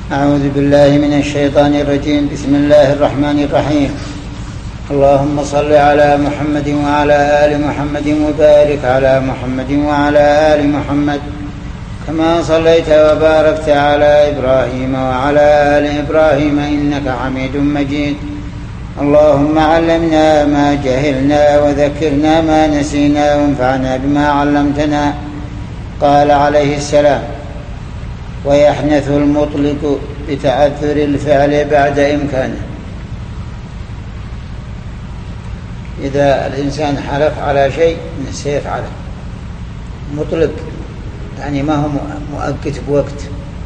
أعوذ بالله من الشيطان الرجيم. بسم الله الرحمن الرحيم. اللهم صل على محمد وعلى آل محمد وبارك على محمد وعلى آل محمد كما صليت وباركت على إبراهيم وعلى آل إبراهيم إنك حميد مجيد. اللهم علمنا ما جهلنا وذكرنا ما نسينا وانفعنا بما علمتنا. قال عليه السلام: ويحنث المطلق بتعذر الفعل بعد إمكانه. إذا الإنسان حلف على شيء سيفعله مطلق، يعني ما هو مؤقت بوقت،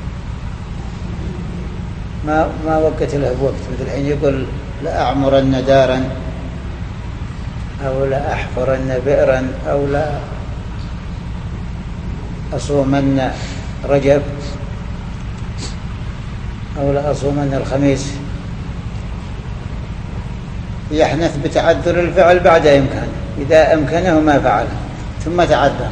ما وقت له بوقت، مثل الحين يقول لا أعمرن دارا أو لا أحفرن بئرا أو لا أصومن رجب أو لا أصومن الخميس. يحنث بتعذر الفعل بعد إمكانه، إذا أمكنه ما فعله ثم تعذر،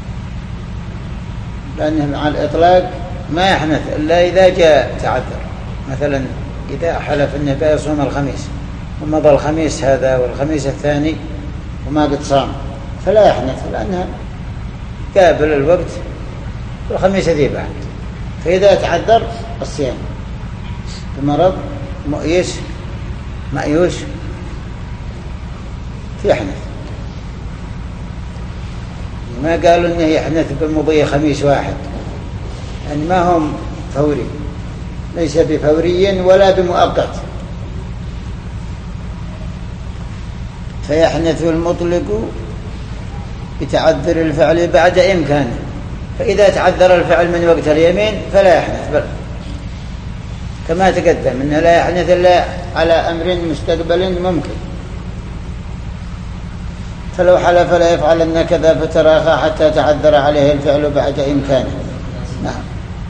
لأنه على الإطلاق ما يحنث إلا إذا جاء تعذر. مثلا إذا حلف أنه بيصوم الخميس ومضى الخميس هذا والخميس الثاني وما قد صام فلا يحنث، لأنه قابل الوقت والخميس ذي بعد. فإذا تعذر الصيام بمرض مأيوس يحنث. ما قالوا انه يحنث بمضي خميس واحد، يعني ما هم فوري، ليس بفوري ولا بمؤقت. فيحنث المطلق بتعذر الفعل بعد إمكانه، فإذا تعذر الفعل من وقت اليمين فلا يحنث، بل كما تقدم انه لا يحنث الا على امر مستقبل ممكن. فلو حلف لا يفعلن كذا فتراخى حتى تعذر عليه الفعل بعد إمكانه. نعم.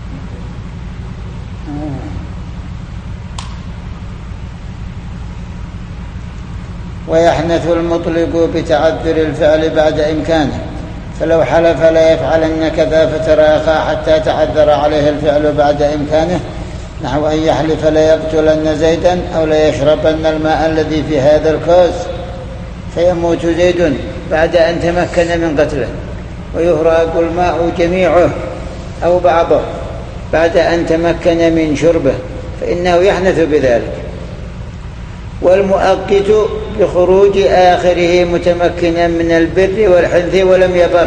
ويحنث المطلق بتعذر الفعل بعد إمكانه، فلو حلف لا يفعلن كذا فتراخى حتى تعذر عليه الفعل بعد إمكانه، نحو أن يحلف لا يقتلن زيدا أو لا يشربن الماء الذي في هذا الكوز فيموت زيد بعد أن تمكن من قتله، ويهرق الماء جميعه أو بعضه بعد أن تمكن من شربه، فإنه يحنث بذلك. والمؤقت بخروج آخره متمكنا من البر والحنث ولم يبر.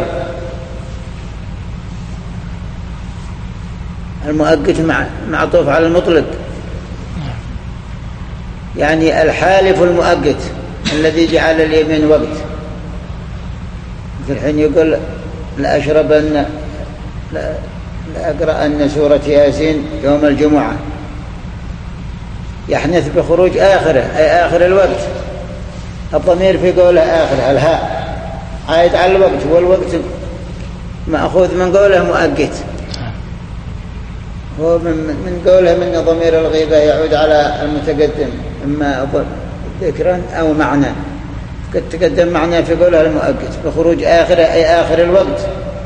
المؤقت معطوف على المطلق، يعني الحالف المؤقت الذي جعل اليمين وقت. مثل الحين يقول لأشربن لأقرأن سورة ياسين يوم الجمعة، يحنث بخروج آخره أي آخر الوقت. الضمير في قوله آخر الهاء عائد على الوقت، والوقت مأخوذ من قوله مؤقت، هو من قوله من ضمير الغيبة يعود على المتقدم إما ذكرا أو معنى. قد تقدم معنى في قوله المؤقت بخروج آخره أي آخر الوقت.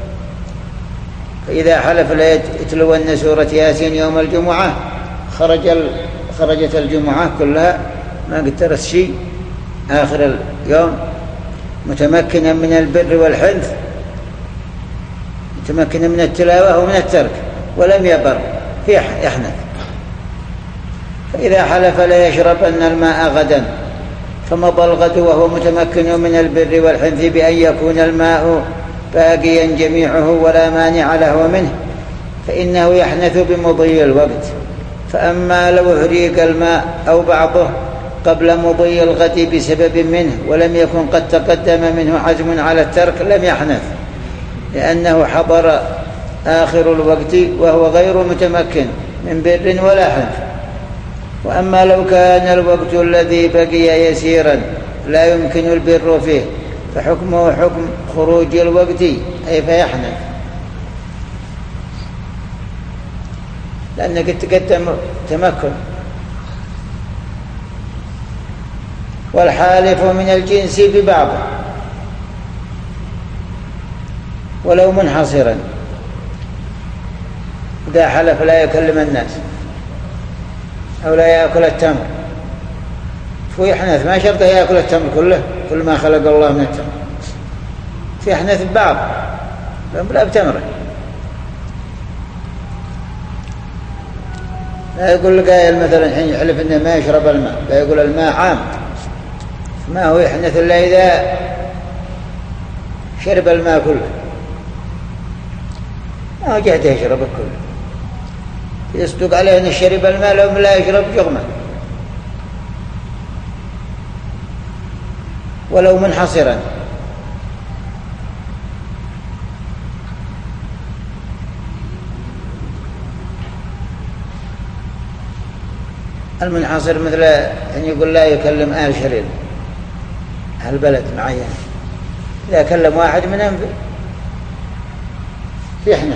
فإذا حلف لا يتلون سورة ياسين يوم الجمعة خرجت الجمعة كلها ما قد ترث شيء آخر اليوم، متمكنا من البر والحنث، متمكنا من التلاوة ومن الترك ولم يبر يحنث. فإذا حلف لا يشربن الماء غدا فمضى الغد وهو متمكن من البر والحنث بأن يكون الماء باقيا جميعه ولا مانع له منه، فإنه يحنث بمضي الوقت. فأما لو أهريق الماء أو بعضه قبل مضي الغد بسبب منه ولم يكن قد تقدم منه عزم على الترك لم يحنث، لأنه حضر آخر الوقت وهو غير متمكن من بر ولا حنث. وأما لو كان الوقت الذي بقي يسيرا لا يمكن البر فيه فحكمه حكم خروج الوقت أي فيحنث، لأنك تقدم تمكن. والحالف من الجنس ببعضه ولو منحصرا، إذا حلف لا يكلم الناس أو لا يأكل التمر، في أحناف ما شرطه يأكل التمر كله كل ما خلق الله من التمر، في أحناف بعض لا بتمره. لا يقول لك قائل مثلا حين يحلف إنه ما يشرب الماء، لا يقول الماء عام، ما هو يحنث إلا إذا شرب الماء كله، ما هو جهده يشرب كله، يصدق عليه أن شرب الماء لو لا يشرب جغمه ولو منحصرا. المنحصر مثل أن يقول لا يكلم أهل شرير، أهل بلد معين، إذا كلم واحد منهم في حنف.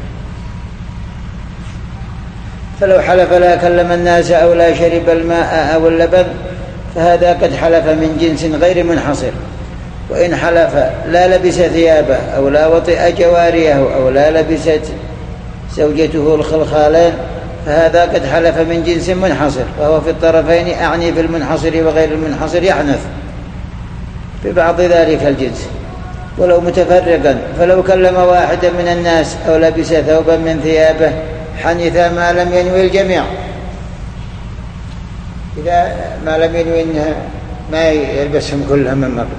فلو حلف لا كلم الناس أو لا شرب الماء أو اللبن فهذا قد حلف من جنس غير منحصر. وإن حلف لا لبس ثيابه أو لا وطئ جواريه أو لا لبست زوجته الخلخالين فهذا قد حلف من جنس منحصر، وهو في الطرفين، أعني في المنحصر وغير المنحصر يحنث ببعض ذلك الجنس ولو متفرقا. فلو كلم واحدا من الناس أو لبس ثوبا من ثيابه حنث ما لم ينوي الجميع، إذا ما لم ينوي إنها ما يلبسهم كلهم من مرة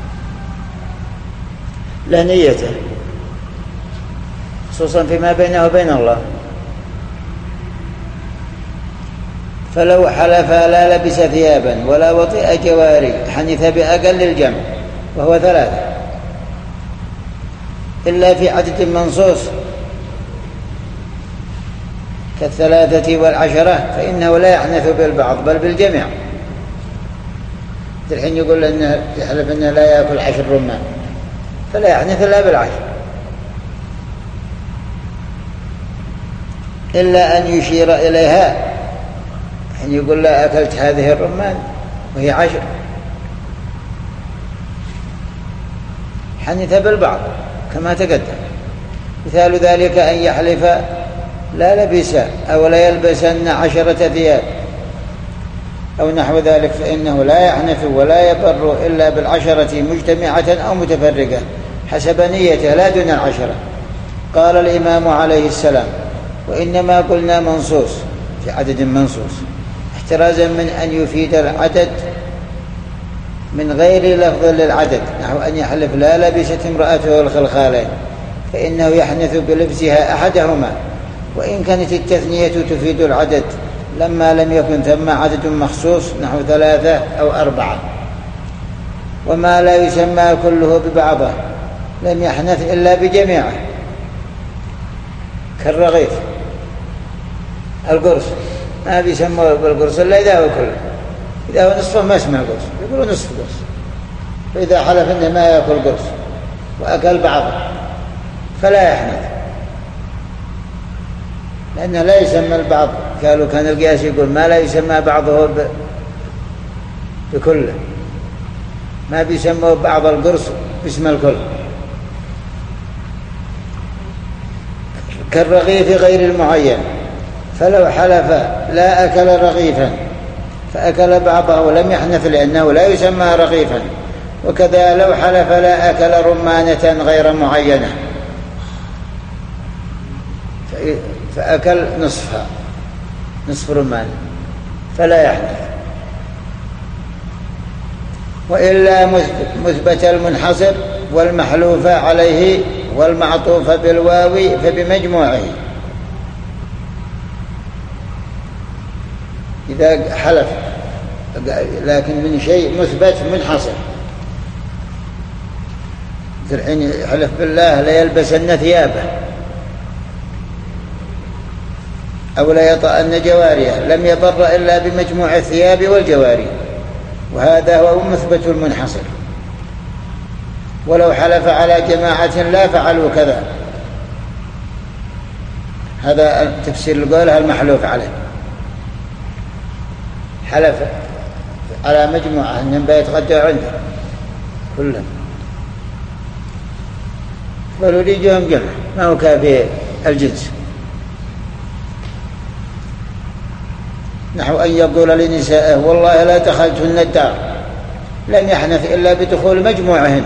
له نيته، خصوصا فيما بينه وبين الله. فلو حلف لا لبس ثيابا ولا وطئ جواري حنث بأقل الجمع وهو 3، إلا في عدد منصوص كالثلاثة والعشرة فإنه لا يحنث بالبعض بل بالجميع. الحين يقول إنه يحلف إنه لا يأكل 10 رمان فلا يحنث إلا بالعشر، إلا أن يشير إليها، حين يقول لا أكلت هذه الرمان وهي 10 حنث بالبعض كما تقدم. مثال ذلك أن يحلف لا لبس أو لا يلبسن 10 ثياب أو نحو ذلك فإنه لا يحنث ولا يبر إلا بال10 مجتمعة أو متفرقة حسب نيته لا دون 10. قال الإمام عليه السلام: وإنما قلنا منصوص في عدد منصوص احترازا من أن يفيد العدد من غير لفظ للعدد، نحو أن يحلف لا لبست امرأته الخلخالين فإنه يحنث بلبسها أحدهما، وإن كانت التثنية تفيد العدد لما لم يكن ثم عدد مخصوص نحو 3 أو 4. وما لا يسمى كله ببعضه لم يحنث إلا بجميعه، كالرغيف القرص ما بيسموه بالقرص إلا إذا هو كله، إذا هو نصفه ما اسمه قرص، يقولوا نصف قرص. فإذا حلف إنه ما يأكل قرص وأكل بعضه فلا يحنث، لأنه لا يسمى البعض. قالوا كان القياس يقول ما لا يسمى بعضه بكله، ما بيسموه بعض القرص باسم الكل. كالرغيف غير المعين، فلو حلف لا أكل رغيفا فأكل بعضه ولم يحنث لأنه لا يسمى رغيفا. وكذا لو حلف لا أكل رمانة غير معينة فأكل نصفها، نصف رمانة، فلا يحنث. وإلا مثبت المنحصر والمحلوف عليه والمعطوف بالواو فبمجموعه. إذا حلف لكن من شيء مثبت منحصر، الحين يحلف بالله لا يلبسن ثيابه أو لا يطأن جواريه، لم يضر إلا بمجموع الثياب والجواري، وهذا هو مثبت المنحصر. ولو حلف على جماعة لا فعلوا كذا، هذا تفسير القول المحلوف عليه. حلف على مجموعة أنهم بيتغدوا عنده كلهم قالوا ليجهم جمع، ما هو كافي الجنس. نحو أن يقول لنسائه والله لا دخلتن الدار، لم يحنث إلا بدخول مجموعهن،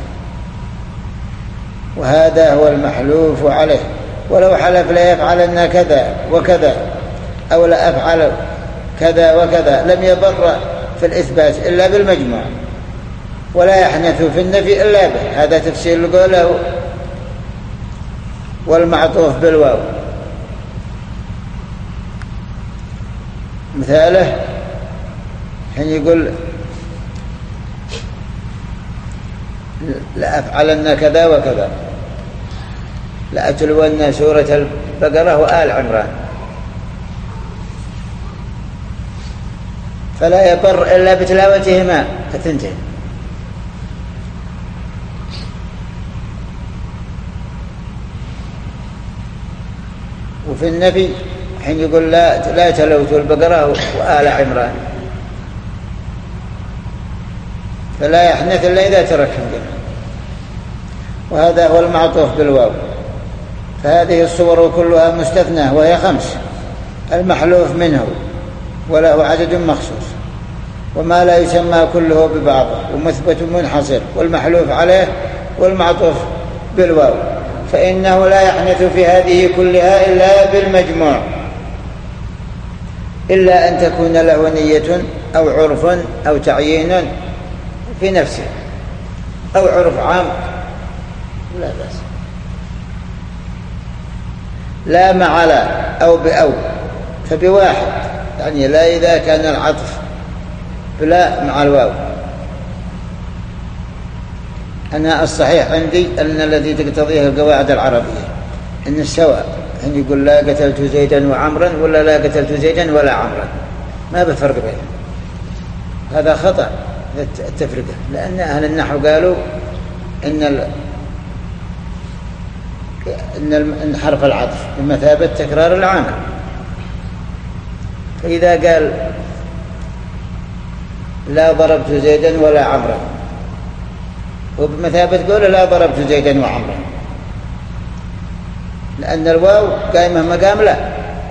وهذا هو المحلوف عليه. ولو حلف لا يفعلن كذا وكذا أو لا أفعل كذا وكذا لم يبر في الإثبات إلا بالمجموع، ولا يحنث في النفي إلا به. هذا تفسير قوله والمعطوف بالواو. مثاله حين يقول لا أفعلن كذا وكذا، لا أتلون سورة البقرة وآل عمران، فلا يبر إلا بتلاوتهما الثنتين. وفي النفي حين يقول لا تلوت البقرة وآل عمران، فلا يحنث إلا إذا تركهم جميعا، وهذا هو المعطوف بالواو. فهذه الصور كلها مستثنى وهي 5: المحلوف منه وله عدد مخصوص، وما لا يسمى كله ببعضه، ومثبت منحصر، والمحلوف عليه، والمعطوف بالواو. فإنه لا يحنث في هذه كلها إلا بالمجموع، إلا أن تكون له نية أو عرف أو تعيين في نفسه، أو عرف عام لا بأس. لا مع لا أو بأو فبواحد، يعني لا إذا كان العطف بلا مع الواو. أنا الصحيح عندي أن الذي تقتضيه القواعد العربية أن السواء أن يقول لا قتلت زيدا وعمرا ولا لا قتلت زيدا ولا عمرا، ما بفرق بينهم. هذا خطأ التفرقة، لأن أهل النحو قالوا إن حرف العطف بمثابة تكرار العامل، فإذا قال لا ضربت زيدا ولا عمرا وبمثابة قوله لا ضربت زيدا وعمرا، لأن الواو قائمة مقام لا.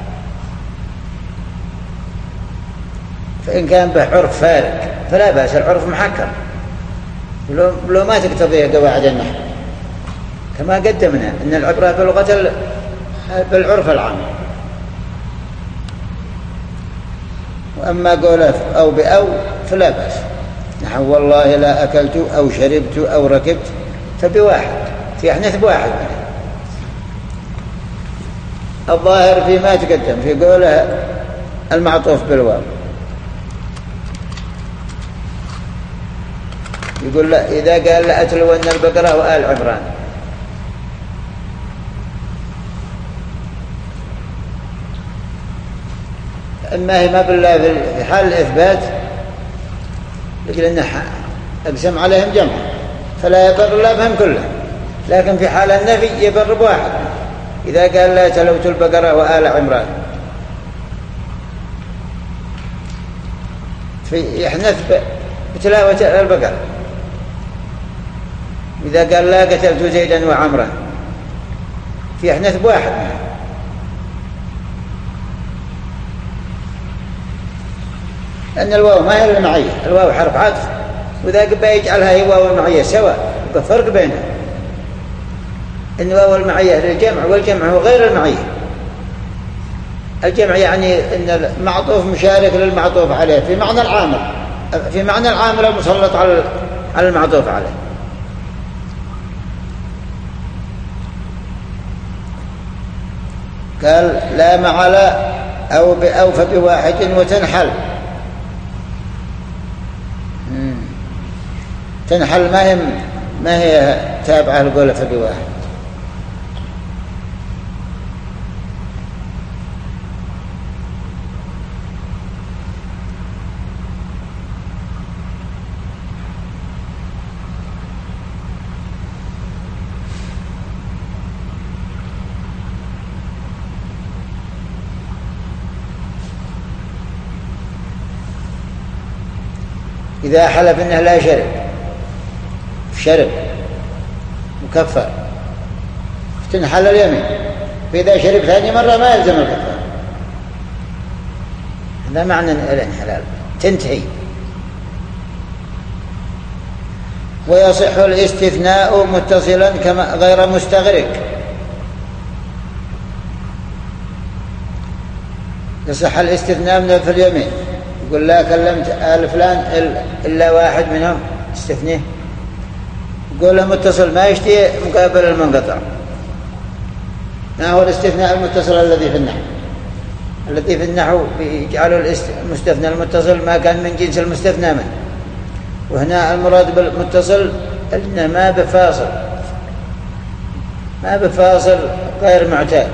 فإن كان به عرف فارق فلا بأس، العرف محكم لو ما تقتضيه قواعد النحو، كما قدمنا أن العبرة بلغة بالعرف العام. وأما قوله أو بأو فلا بأس، نحو والله لا أكلت أو شربت أو ركبت، فبواحد في أحنث بواحد منه. الظاهر فيما تقدم في قوله المعطوف بالواو، يقول لا إذا قال لا أتلون البقرة وآل عمران، إما هي ما بالله في حال الإثبات لأن أقسم عليهم جمع فلا يبر الله بهم كلهم، لكن في حال النفي يبر بواحد. إذا قال لا تلوت البقرة وآل عمران يحنث بتلاوة البقرة. إذا قال لا قتلت زيدا وعمرا في يحنث بواحد منه. لأن الواو ما هي المعية، الواو حرف عطف، وإذا قبل يجعلها هي واو المعية سواء، يبقى فرق بينها. إن واو المعية للجمع، والجمع هو غير المعية. الجمع يعني إن المعطوف مشارك للمعطوف عليه في معنى العامل، في معنى العامل المسلط على المعطوف عليه. قال لا مع لا أو بأوف بواحد وتنحل. تنحل ما هي تابعة القول فبواحد. إذا حلف إنه لا شرب مكفر تنحل اليمين، فإذا شرب ثاني مرة ما يلزم الكفار. هذا معنى الانحلال، تنتهي. ويصح الاستثناء متصلا كما غير مستغرق. يصح الاستثناء من في اليمين، يقول لا كلمت آل فلان إلا واحد منهم، استثنيه. يقول له متصل ما يشتي مقابل المنقطع. ما هو الاستثناء المتصل الذي في النحو؟ الذي في النحو يجعل المستثنى المتصل ما كان من جنس المستثنى منه، وهنا المراد بالمتصل أنه ما بفاصل غير معتاد،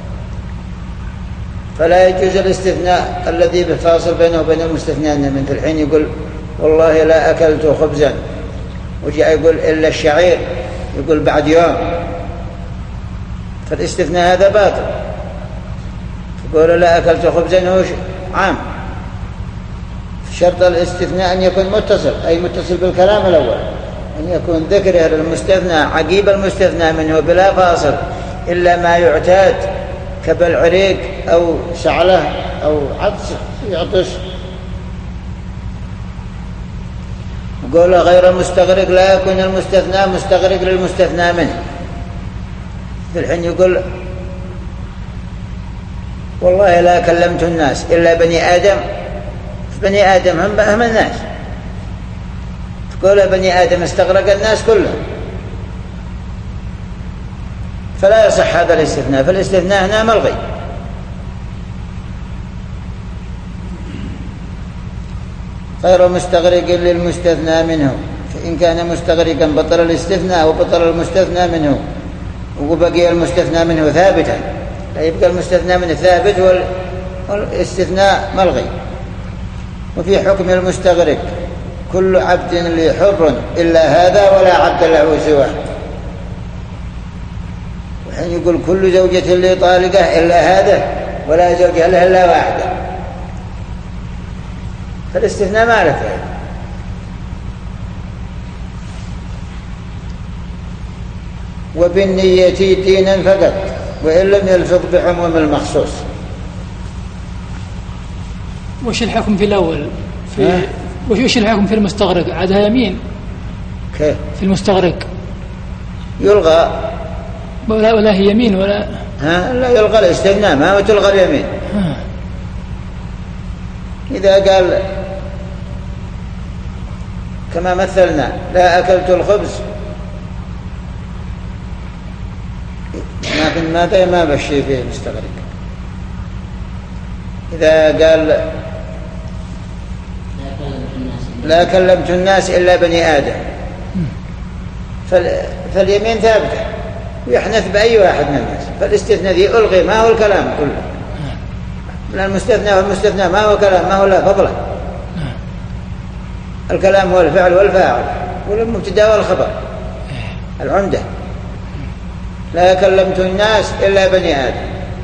فلا يجوز الاستثناء الذي بفاصل بينه وبين المستثنى من. في الحين يقول والله لا أكلت خبزا، وجاء يقول إلا الشعير، يقول بعد يوم، فالاستثناء هذا باطل. يقول لا أكلت خبزا هو عام. شرط الاستثناء أن يكون متصل، أي متصل بالكلام الأول، أن يكون ذكره للمستثنى عقيب المستثنى منه بلا فاصل إلا ما يعتاد كبالعريق أو سعلة أو عطش. يقول غير مستغرق، لا يكون المستثنى مستغرق للمستثنى منه. في الحين يقول والله لا كلمت الناس إلا بني آدم، بني آدم هم الناس، تقول بني آدم استغرق الناس كلهم، فلا يصح هذا الاستثناء. فالاستثناء هنا ملغي. غير مستغرق للمستثنى منه، فإن كان مستغرقا بطل الاستثناء وبطل المستثنى منه، وبقي المستثنى منه ثابتا، لا يبقى المستثنى منه ثابت والاستثناء ملغي. وفي حكم المستغرق كل عبد لي حر إلا هذا ولا عبد له سواه. وحين يقول كل زوجة لي طالقة إلا هذا ولا زوجة له إلا واحدة، فالاستثناء ما له فائدة. وبالنية دينا فقط وإن لم يلفظ بعموم المخصوص. وش الحكم في الأول؟ وش الحكم في المستغرق؟ عادها يمين كيف؟ في المستغرق يلغى ولا هي يمين ولا لا يلغى الاستثناء، ما هو تلغى اليمين. إذا قال كما مثلنا لا أكلت الخبز، لكن ما بشي فيه مستغرق. إذا قال لا كلمت الناس إلا بني آدم، فاليمين ثابتة ويحنث بأي واحد من الناس، فالاستثناء ذي ألغي، ما هو الكلام كله من المستثنى، والمستثنى ما هو كلام، ما هو لا فضله. الكلام هو الفعل والفاعل والمبتدا والخبر العمدة. لا كلمت الناس إلا بني آدم،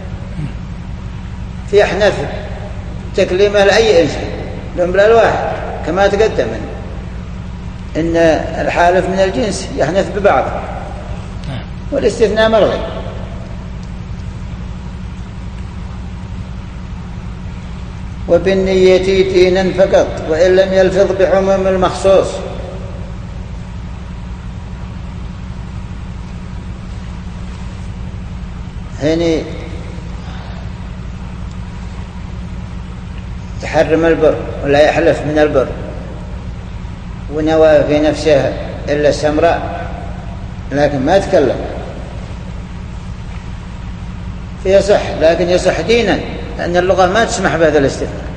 في أحنث تكليمه لأي إنسان لهم لا الواحد، كما تقدم إن الحالف من الجنس يحنث ببعض، والاستثناء ملغي. وبالنية دينا فقط وإن لم يلفظ بعموم المخصوص. هنا يحرم البر ولا يحلف من البر ونوى في نفسه إلا السمراء، لكن ما تكلم، فيصح، لكن يصح دينا، لأن اللغة ما تسمح بهذا الاستثناء.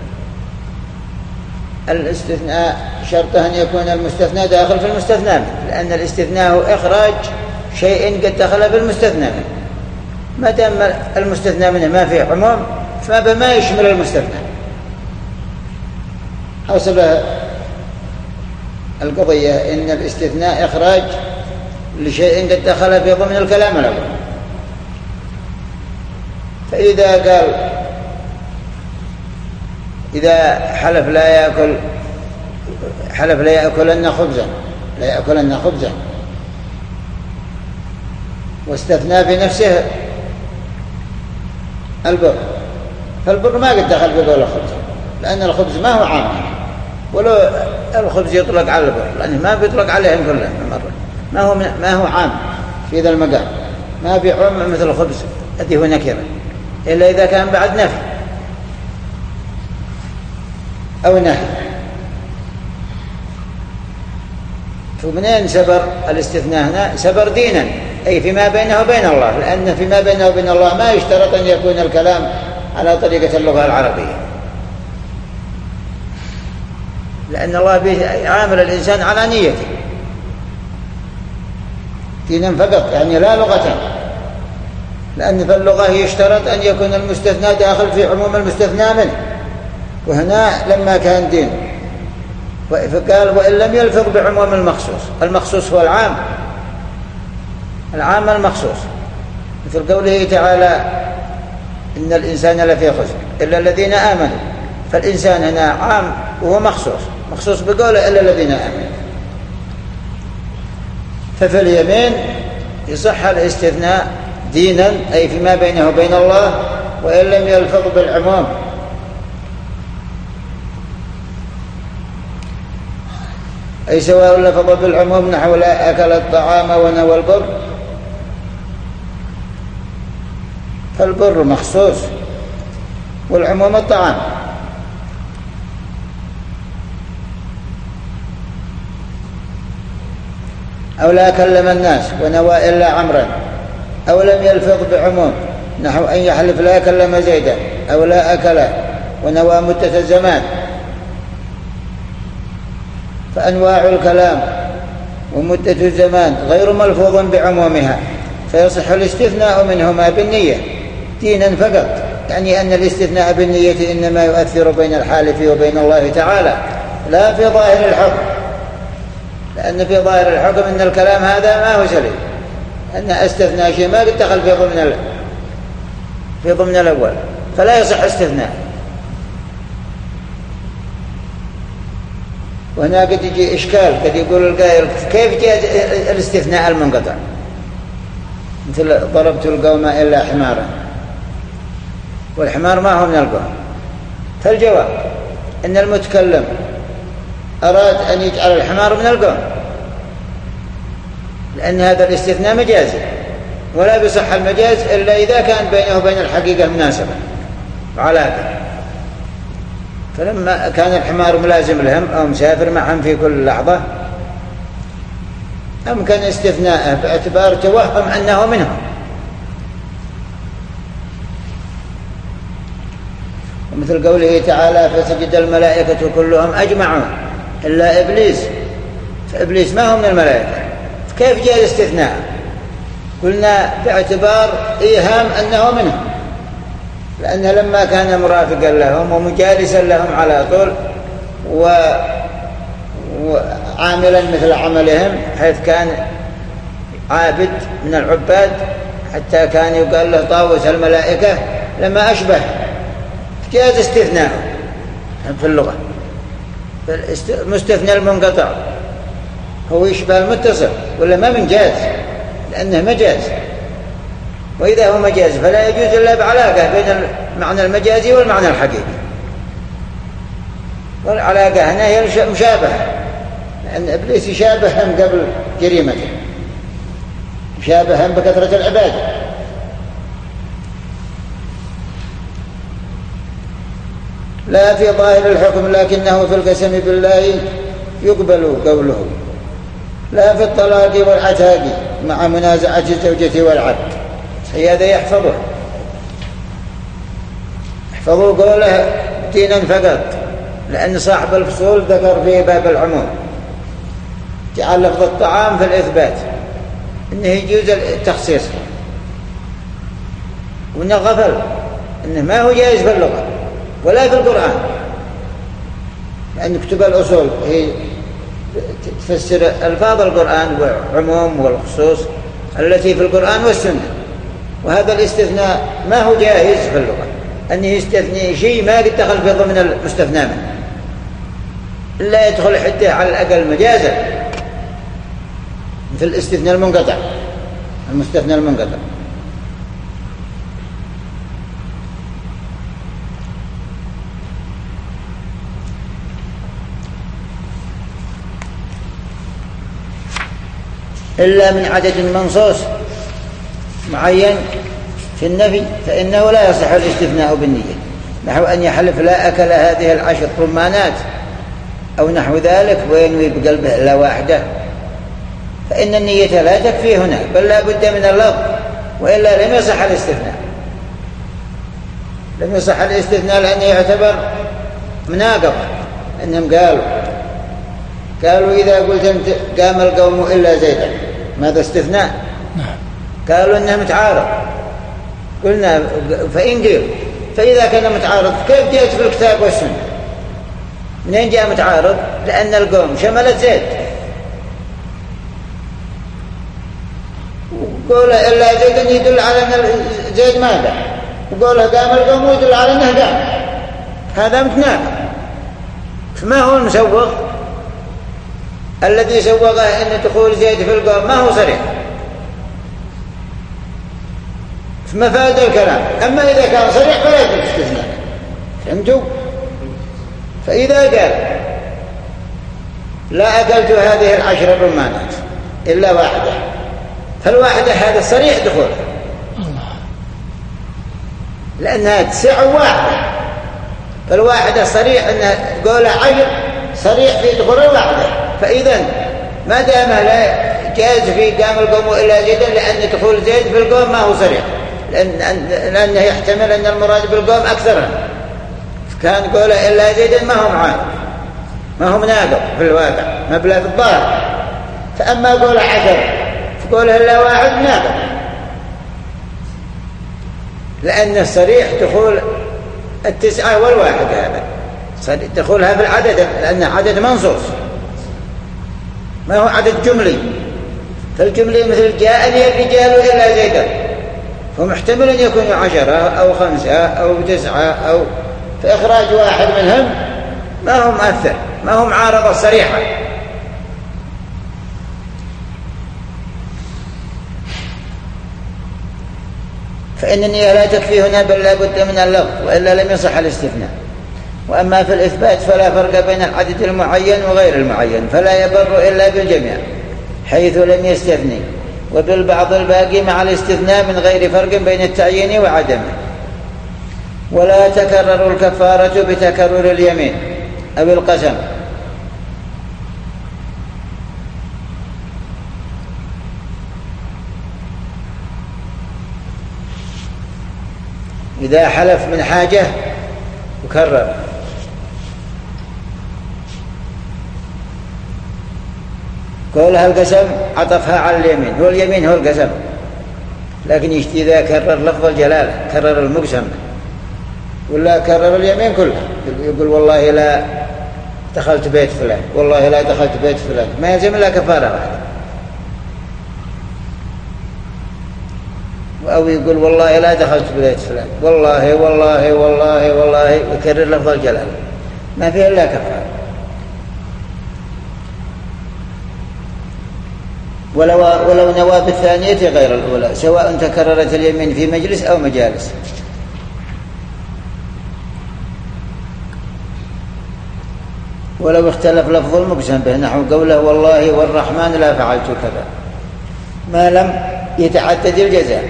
الاستثناء شرطه أن يكون المستثنى داخل في المستثنى منه، لأن الاستثناء هو إخراج شيء قد دخل في المستثنى منه. ما دام المستثنى منه ما فيه عموم فما يشمل المستثنى. حسب القضية إن الاستثناء إخراج لشيء قد دخل في ضمن الكلام الأول. فإذا قال إذا حلف لا يأكلن خبزا واستثنى في نفسه البر، فالبر ما قد دخل في قول خبزا، لأن الخبز ما هو عام، ولو الخبز يطلق على البر لأنه ما بيطلق عليهم كلهم مرة، ما هو عام في ذا المقام، ما بيعم مثل الخبز الذي هو نكرة إلا إذا كان بعد نفي أو نهي. فمنين سبر الاستثناء هنا؟ سبر دينا، أي فيما بينه وبين الله، لأن فيما بينه وبين الله ما يشترط أن يكون الكلام على طريقة اللغة العربية، لأن الله يعامل الإنسان على نيته دينا فقط، يعني لا لغة، لأن في اللغة يشترط أن يكون المستثنى داخل في عموم المستثنى منه، وهنا لما كان دين فقال وإن لم يلفظ بعموم المخصوص. المخصوص هو العام المخصوص، مثل قوله تعالى إن الإنسان لفي خسر إلا الذين آمنوا، فالإنسان هنا عام وهو مخصوص بقوله إلا الذين آمنوا. ففي اليمين يصح الاستثناء دينا، أي فيما بينه وبين الله، وإن لم يلفظ بالعموم. أي سواء لفظ بالعموم نحو لا أكل الطعام ونوى البر، فالبر مخصوص والعموم الطعام. أو لا كلم الناس ونوى إلا عمرا، أو لم يلفظ بعموم نحو أن يحلف لا كلم زيدا، أو لا أكل ونوى مدة الزمان. فأنواع الكلام ومدة الزمان غير ملفوظ بعمومها، فيصح الاستثناء منهما بالنية دينا فقط، يعني أن الاستثناء بالنية إنما يؤثر بين الحالف وبين الله تعالى لا في ظاهر الحكم، لأن في ظاهر الحكم أن الكلام هذا ما هو سليم، أن استثناء شيء ما قد دخل في ضمن الأول، فلا يصح استثناء. وهنا قد يجي إشكال، قد يقول القائل كيف جاء الاستثناء المنقطع؟ مثل ضربت القوم إلا حمارا، والحمار ما هو من القوم. فالجواب إن المتكلم أراد أن يجعل الحمار من القوم، لأن هذا الاستثناء مجازي، ولا بصح المجاز إلا إذا كان بينه وبين الحقيقة مناسبة وعلاقة. فلما كان الحمار ملازم لهم أو مسافر معهم في كل لحظة أمكن استثناءه باعتبار توهم أنه منهم. ومثل قوله تعالى فسجد الملائكة كلهم أجمعون إلا إبليس، فإبليس ما هو من الملائكة، كيف جاء الاستثناء؟ قلنا باعتبار إيهام أنه منهم، لأن لما كان مرافقا لهم ومجالسا لهم على طول وعاملا مثل عملهم، حيث كان عابد من العباد حتى كان يقال له طاووس الملائكة لما أشبه، جاز استثناء في اللغة. فالمستثنى المنقطع هو يشبه المتصل ولا ما من جاز، لأنه مجاز، وإذا هو مجاز فلا يجوز إلا بعلاقة بين المعنى المجازي والمعنى الحقيقي. والعلاقة هنا هي مشابهة، لأن إبليس يشابههم قبل جريمته، يشابههم بكثرة العبادة. لا في ظاهر الحكم لكنه في القسم بالله يقبل قوله، لا في الطلاق والعتاق مع منازعة الزوجة والعبد. هذا يحفظوا قوله دينا فقط، لأن صاحب الفصول ذكر في باب العموم جعل لفظ الطعام في الإثبات إنه يجوز التخصيص، وإنه غفل إنه ما هو جائز في اللغة ولا في القرآن، لأن كتب الأصول هي تفسر ألفاظ القرآن والعموم والخصوص التي في القرآن والسنة، وهذا الاستثناء ما هو جائز في اللغة، أنه يستثني شيء ما قد دخل في ضمن المستثنى منه، إلا يدخل حتى على الأقل مجازا، مثل الاستثناء المنقطع، المستثنى المنقطع. إلا من عدد منصوص معين في النفي فإنه لا يصح الاستثناء بالنية، نحو أن يحلف لا أكل هذه 10 رمانات أو نحو ذلك وينوي بقلبه إلا واحدة، فإن النية لا تكفي هنا، بل لا بد من اللفظ، وإلا لم يصح الاستثناء. لم يصح الاستثناء لأنه يعتبر مناقضة. أنهم قالوا إذا قلت أنت قام القوم إلا زيدا، ماذا استثناء؟ قالوا إنه متعارض. قلنا فإن قيل فإذا كان متعارض كيف جاءت في الكتاب والسنة؟ منين جاء متعارض؟ لأن القوم شملت زيد، وقول إلا زيد يدل على أن زيد ماذا، وقوله قام القوم يدل على أنه قام، هذا متناقض. فما هو المسوغ؟ الذي سوغه أن دخول زيد في القوم ما هو صريح في مفاد الكلام، أما إذا كان صريح فلا يجوز الاستثناء. فهمتوا؟ فإذا قال لا أكلت هذه 10 رمانات إلا واحدة، فالواحدة هذا صريح دخول، لأنها 9 واحدة، فالواحدة صريح أن قولها 10 صريح في دخول الواحدة. فإذا ما دام لا جاز في قام القوم إلا زيدا، لأن دخول زيد في القوم ما هو صريح، لأنه يحتمل أن المراد بالقوم أكثرها، كان قوله إلا زيدا ما هو معارض، ما هو مناقض في الواقع، مبلغ الظاهر. فأما قوله 10 فقوله إلا واحد مناقض، لأن الصريح دخول 9 والواحد، هذا دخولها في العدد، لأنه عدد منصوص ما هو عدد جملي. فالجملي مثل جاءني الرجال إلا زيدا، فمحتمل أن يكون 10 أو 5 أو 9 أو، فإخراج واحد منهم ما هو مؤثر، ما هو معارضة صريحة. فإن النية لا تكفي هنا، بل لا بد من اللفظ، وإلا لم يصح الاستثناء. وأما في الإثبات فلا فرق بين العدد المعين وغير المعين، فلا يبر إلا بالجميع حيث لم يستثني، وبالبعض الباقي مع الاستثناء من غير فرق بين التعيين وعدمه. ولا تكرر الكفارة بتكرر اليمين أو القسم، إذا حلف من حاجة وكرر، قولها القسم عطفها على اليمين، واليمين هو القسم، لكن إذا كرر لفظ الجلالة كرر المقسم ولا كرر اليمين كلها، يقول والله لا دخلت بيت فلان، والله لا دخلت بيت فلان، ما يلزم إلا كفارة واحدة. أو يقول والله لا دخلت بيت فلان، والله والله والله والله، يكرر لفظ الجلالة، ما فيه إلا كفارة. ولو نوى بالثانية غير الأولى، سواء تكررت اليمين في مجلس أو مجالس. ولو اختلف لفظ المقسم به، نحو قوله والله والرحمن لا فعلت كذا، ما لم يتعدد الجزاء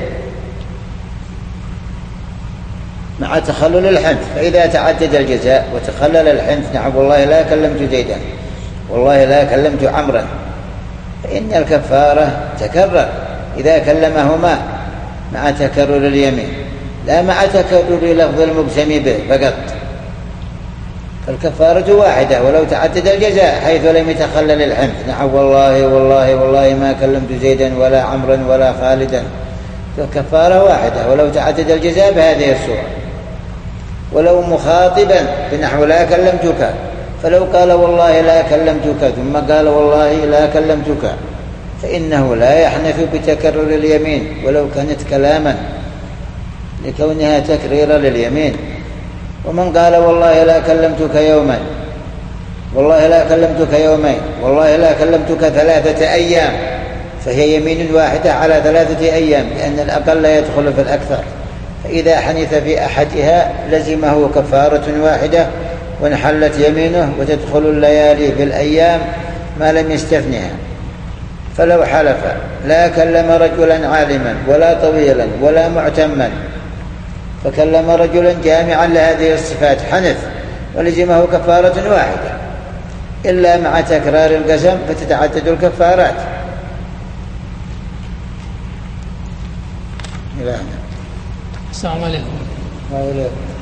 مع تخلل الحنث. فإذا تعدد الجزاء وتخلل الحنث، نحو والله لا كلمت زيدا، والله لا كلمت عمرا، فإن الكفارة تكرر إذا كلمهما مع تكرر اليمين، لا مع تكرر لفظ المقسم به فقط. فالكفارة واحدة ولو تعدد الجزاء حيث لم يتخلل الحنث، نحو والله والله والله ما كلمت زيدا ولا عمرا ولا خالدا، فالكفارة واحدة ولو تعدد الجزاء بهذه الصورة. ولو مخاطبا بنحو لا كلمتك، فلو قال والله لا كلمتك ثم قال والله لا كلمتك، فإنه لا يحنث بتكرر اليمين ولو كانت كلاما، لكونها تكريرا لليمين. ومن قال والله لا كلمتك يوما، والله لا كلمتك يومين، والله لا كلمتك 3 أيام، فهي يمين واحدة على 3 أيام، لأن الأقل لا يدخل في الأكثر. فإذا حنث في أحدها لزمه كفارة واحدة وانحلت يمينه، وتدخل الليالي بالأيام ما لم يستثنها. فلو حلف لا كلم رجلا عالما ولا طويلا ولا معتما، فكلم رجلا جامعا لهذه الصفات حنث ولزمه كفارة واحدة، إلا مع تكرار القسم فتتعدد الكفارات. السلام عليكم.